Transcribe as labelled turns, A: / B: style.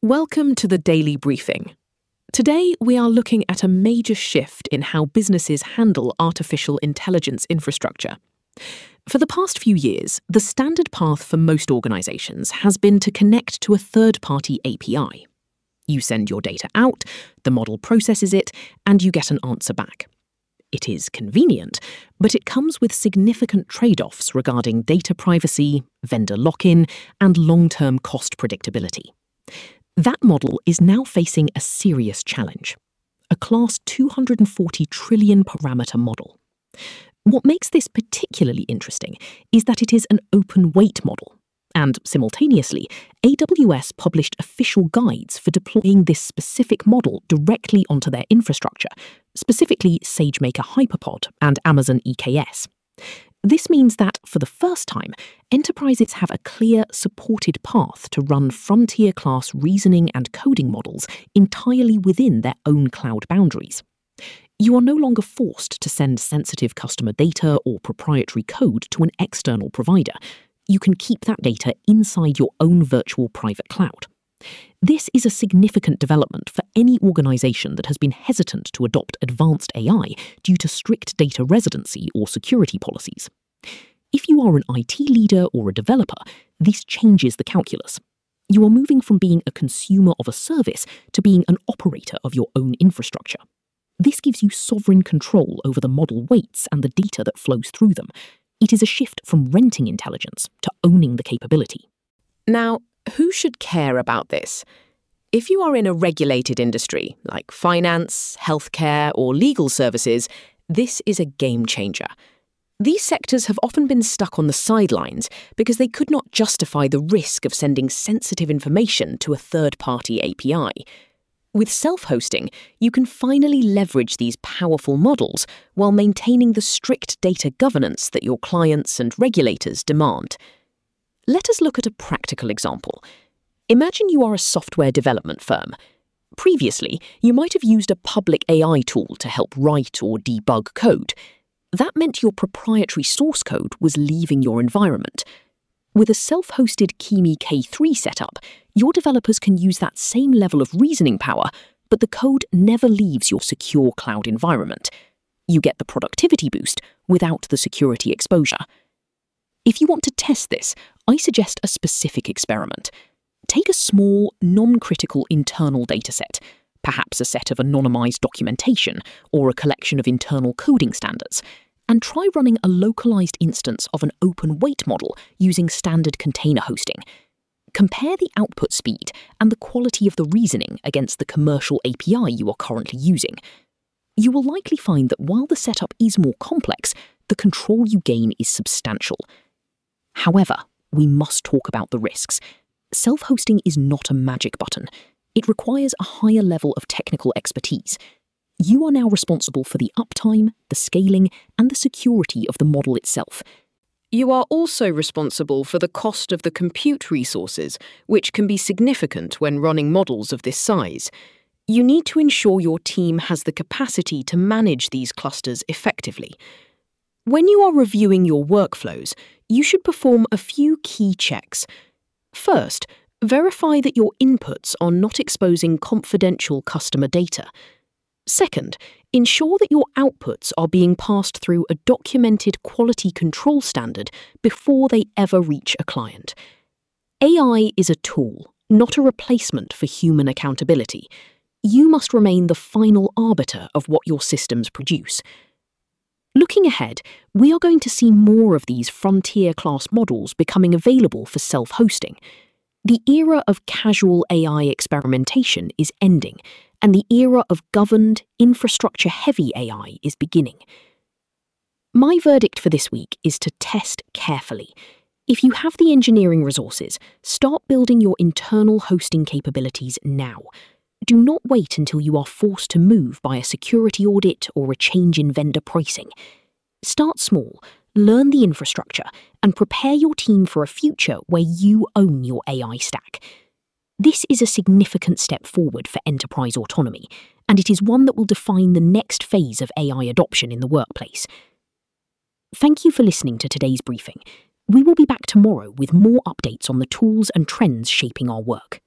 A: Welcome to the Daily Briefing. Today, we are looking at a major shift in how businesses handle artificial intelligence infrastructure. For the past few years, the standard path for most organizations has been to connect to a third-party API. You send your data out, the model processes it, and you get an answer back. It is convenient, but it comes with significant trade-offs regarding data privacy, vendor lock-in, and long-term cost predictability. That model is now facing a serious challenge: a Class 240 trillion parameter model. What makes this particularly interesting is that it is an open-weight model, and simultaneously, AWS published official guides for deploying this specific model directly onto their infrastructure, specifically SageMaker Hyperpod and Amazon EKS. This means that, for the first time, enterprises have a clear, supported path to run frontier-class reasoning and coding models entirely within their own cloud boundaries. You are no longer forced to send sensitive customer data or proprietary code to an external provider. You can keep that data inside your own virtual private cloud. This is a significant development for any organization that has been hesitant to adopt advanced AI due to strict data residency or security policies. If you are an IT leader or a developer, this changes the calculus. You are moving from being a consumer of a service to being an operator of your own infrastructure. This gives you sovereign control over the model weights and the data that flows through them. It is a shift from renting intelligence to owning the capability.
B: Now, who should care about this? If you are in a regulated industry, like finance, healthcare, or legal services, this is a game changer. These sectors have often been stuck on the sidelines because they could not justify the risk of sending sensitive information to a third-party API. With self-hosting, you can finally leverage these powerful models while maintaining the strict data governance that your clients and regulators demand. Let us look at a practical example. Imagine you are a software development firm. Previously, you might have used a public AI tool to help write or debug code. That meant your proprietary source code was leaving your environment. With a self-hosted Kimi K3 setup, your developers can use that same level of reasoning power, but the code never leaves your secure cloud environment. You get the productivity boost without the security exposure. If you want to test this, I suggest a specific experiment. Take a small, non-critical internal dataset, perhaps a set of anonymized documentation or a collection of internal coding standards, and try running a localized instance of an open-weight model using standard container hosting. Compare the output speed and the quality of the reasoning against the commercial API you are currently using. You will likely find that while the setup is more complex, the control you gain is substantial. However, we must talk about the risks. Self-hosting is not a magic button. It requires a higher level of technical expertise. You are now responsible for the uptime, the scaling, and the security of the model itself. You are also responsible for the cost of the compute resources, which can be significant when running models of this size. You need to ensure your team has the capacity to manage these clusters effectively. When you are reviewing your workflows, you should perform a few key checks. First, verify that your inputs are not exposing confidential customer data. Second, ensure that your outputs are being passed through a documented quality control standard before they ever reach a client. AI is a tool, not a replacement for human accountability. You must remain the final arbiter of what your systems produce. Looking ahead, we are going to see more of these frontier-class models becoming available for self-hosting. The era of casual AI experimentation is ending, and the era of governed, infrastructure-heavy AI is beginning. My verdict for this week is to test carefully. If you have the engineering resources, start building your internal hosting capabilities now. Do not wait until you are forced to move by a security audit or a change in vendor pricing. Start small, learn the infrastructure, and prepare your team for a future where you own your AI stack. This is a significant step forward for enterprise autonomy, and it is one that will define the next phase of AI adoption in the workplace. Thank you for listening to today's briefing. We will be back tomorrow with more updates on the tools and trends shaping our work.